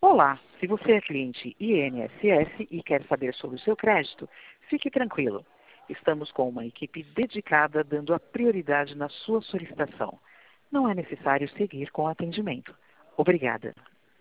Olá, se você é cliente INSS e quer saber sobre o seu crédito, fique tranquilo. Estamos com uma equipe dedicada dando a prioridade na sua solicitação. Não é necessário seguir com o atendimento. Obrigada.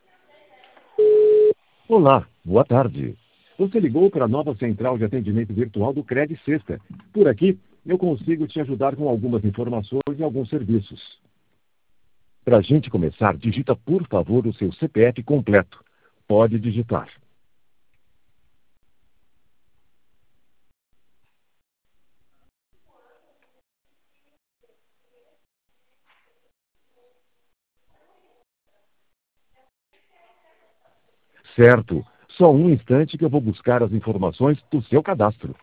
Olá, boa tarde. Você ligou para a nova central de atendimento virtual do Cred Sexta. Por aqui, eu consigo te ajudar com algumas informações e alguns serviços. Para a gente começar, digita, por favor, o seu CPF completo. Pode digitar. Certo. Só um instante que eu vou buscar as informações do seu cadastro.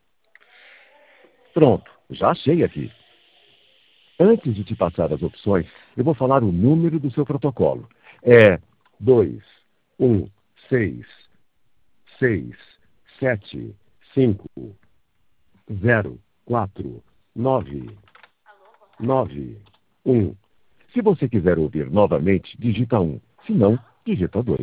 Pronto, já achei aqui. Antes de te passar as opções, eu vou falar o número do seu protocolo. É 2, 1, 6, 6, 7, 5, 0, 4, 9, 9, 1. Se você quiser ouvir novamente, digita 1. Se não, digita 2.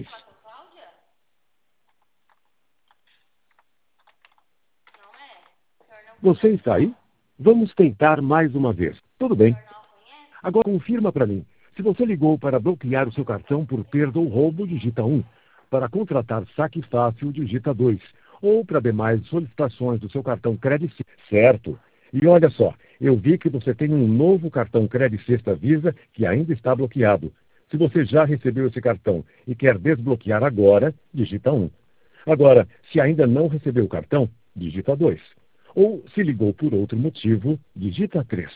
Você está aí? Vamos tentar mais uma vez. Tudo bem. Agora confirma para mim. Se você ligou para bloquear o seu cartão por perda ou roubo, digita 1. Para contratar saque fácil, digita 2. Ou para demais solicitações do seu cartão Credit certo. E olha só, eu vi que você tem um novo cartão Credit Sexta Visa que ainda está bloqueado. Se você já recebeu esse cartão e quer desbloquear agora, digita 1. Agora, se ainda não recebeu o cartão, digita 2. Ou, se ligou por outro motivo, digita 3.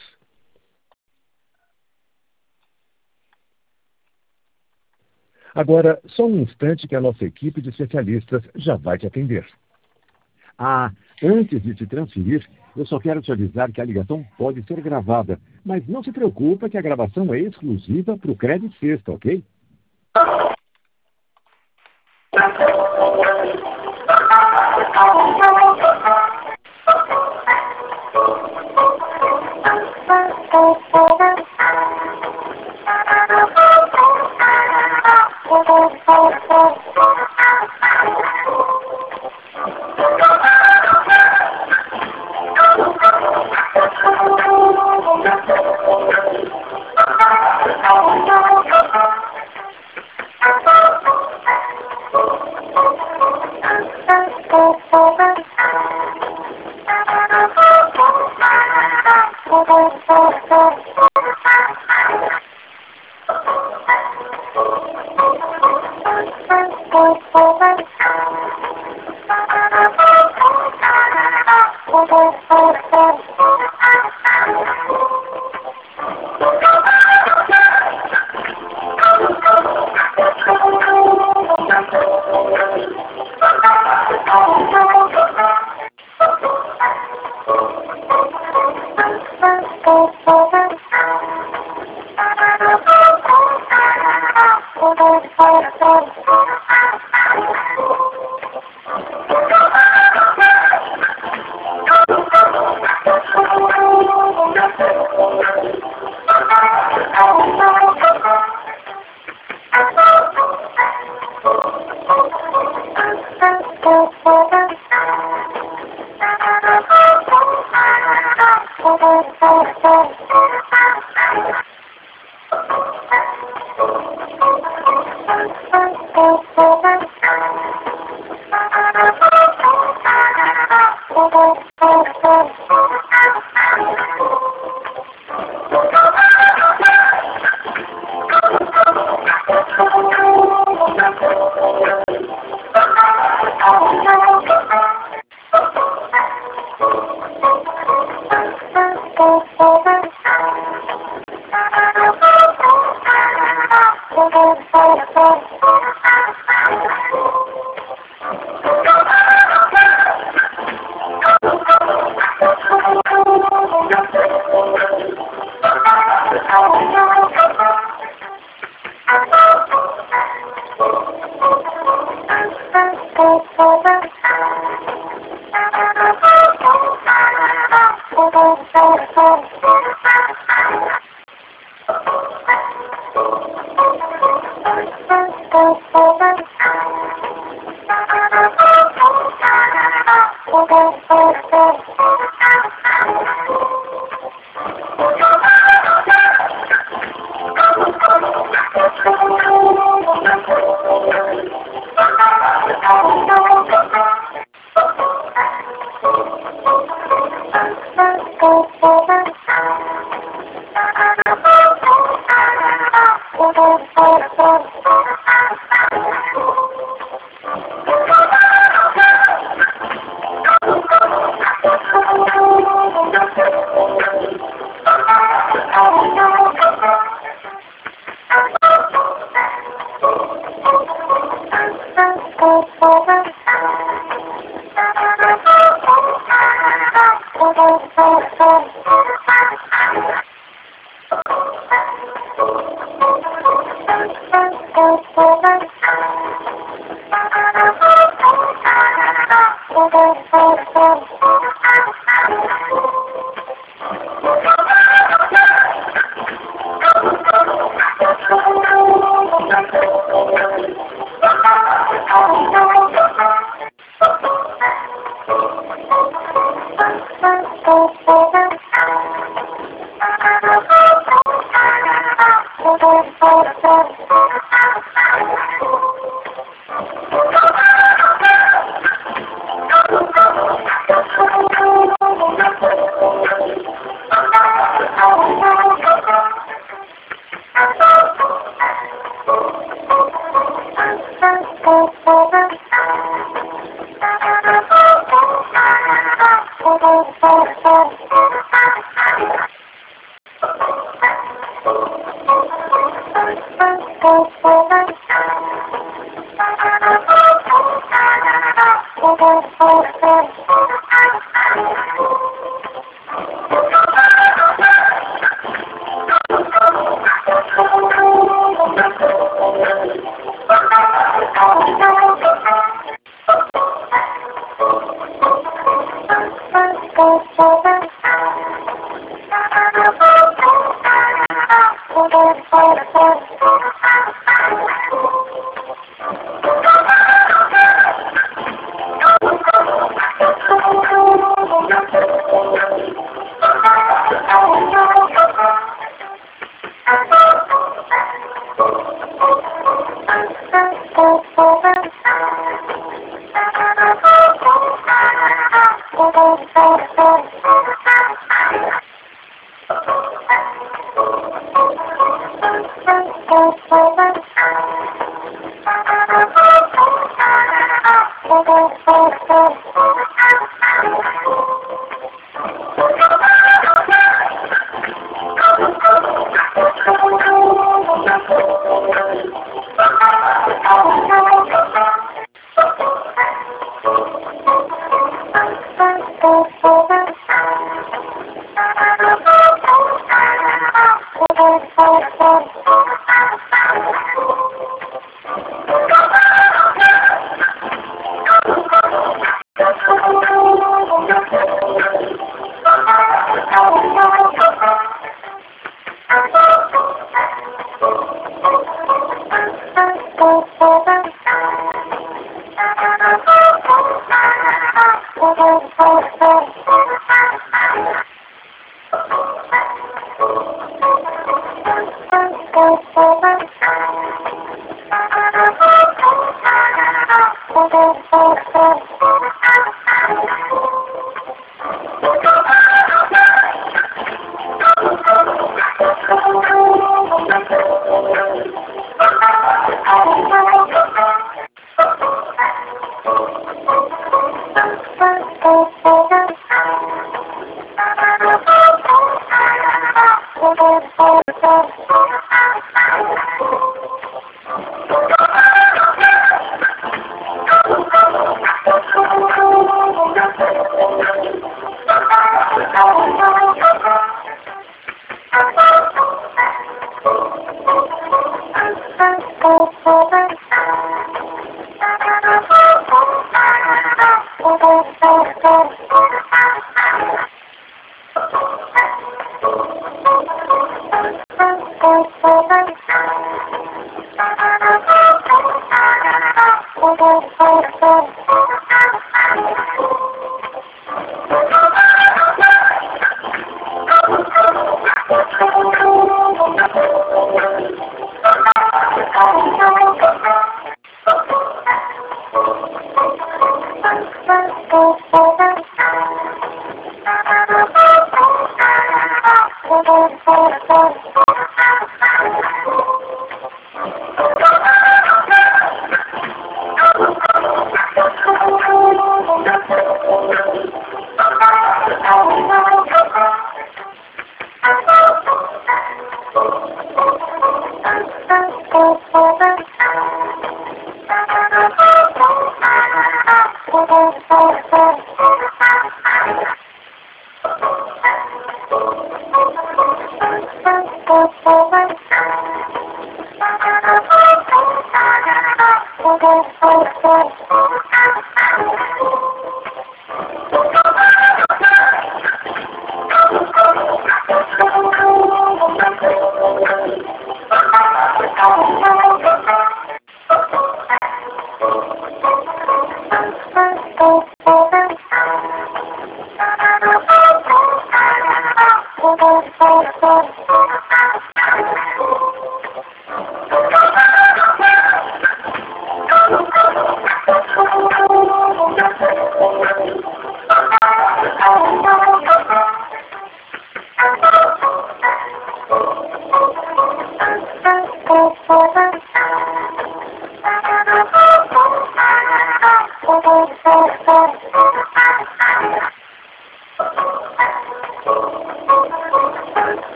Agora, só um instante que a nossa equipe de especialistas já vai te atender. Ah, antes de te transferir, eu só quero te avisar que a ligação pode ser gravada, mas não se preocupa que a gravação é exclusiva para o Credit Sexta, ok?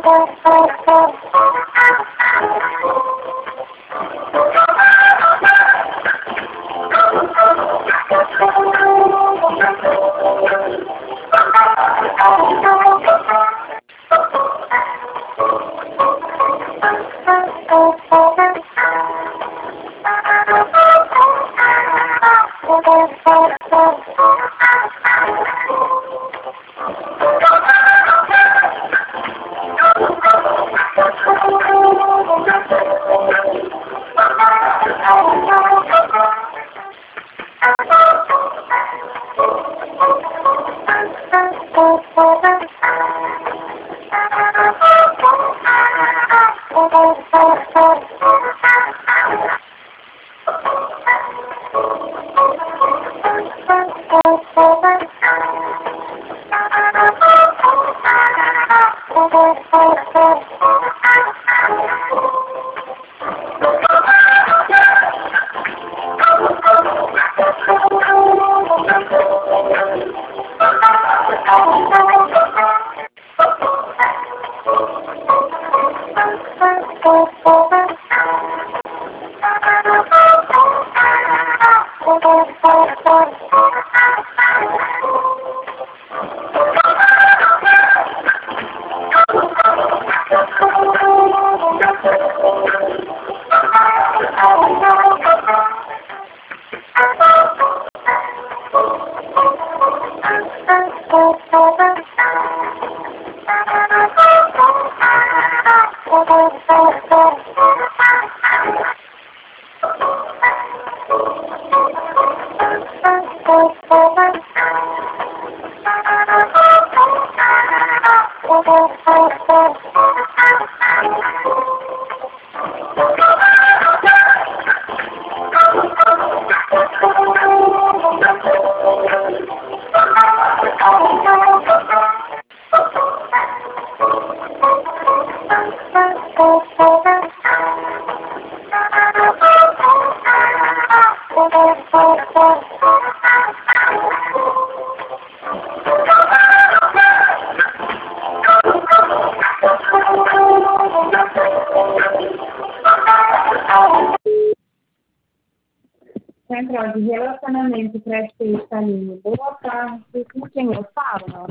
Central de Relacionamento Pré-Pista, Aline. Boa tarde, com quem eu falo?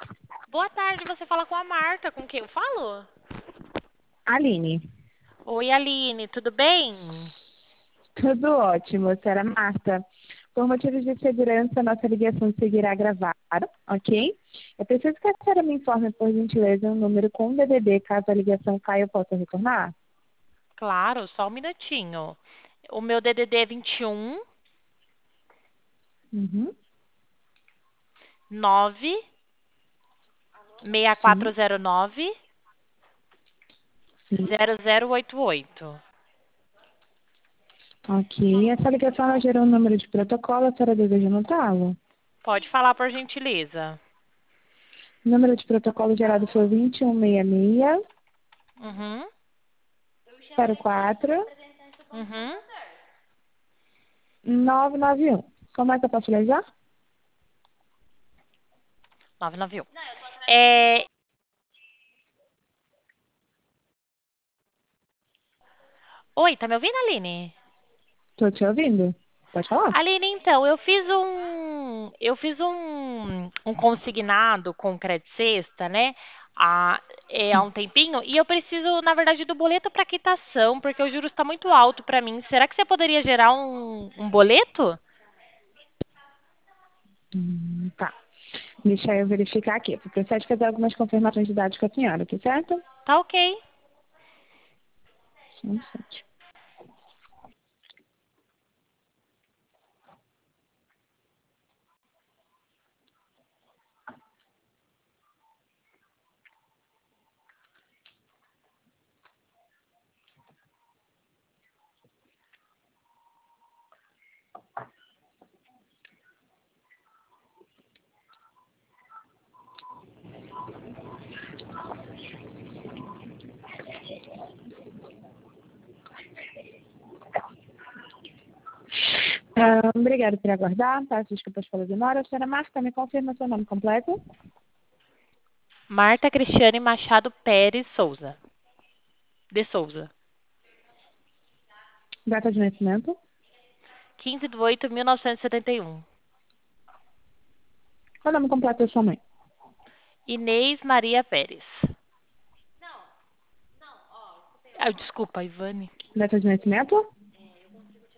Boa tarde, você fala com a Marta, com quem eu falo? Aline. Oi, Aline, tudo bem? Tudo ótimo, senhora Marta. Por motivos de segurança, nossa ligação seguirá gravada, ok? Eu preciso que a senhora me informe, por gentileza, um número com DDD, caso a ligação caia, eu possa retornar? Claro, só um minutinho. O meu DDD é 21 Uhum. 9 6409 Sim. 0088. Ok. Essa ligação ela gerou um número de protocolo, a senhora deseja anotá-lo? Pode falar, por gentileza. O número de protocolo gerado foi 2166 Uhum, 04 uhum. 991. Como é que eu posso utilizar? 991. É... Oi, tá me ouvindo, Aline? Estou te ouvindo. Pode falar. Aline, então, eu fiz um consignado com Credit Sexta, né? Há um tempinho, e eu preciso, na verdade, do boleto para quitação, porque o juros está muito alto para mim. Será que você poderia gerar um boleto? Tá. Deixa eu verificar aqui. Eu preciso de fazer algumas confirmações de dados com a senhora, aqui, certo? Tá ok. Só um instante. Obrigada por aguardar. Peço desculpas pela demora. Senhora Marta, me confirma seu nome completo? Marta Cristiane Machado Pérez Souza. De Souza. Data de nascimento? 15/8/1971. Qual o nome completo da sua mãe? Inês Maria Pérez. Desculpa, Ivane. Data de nascimento?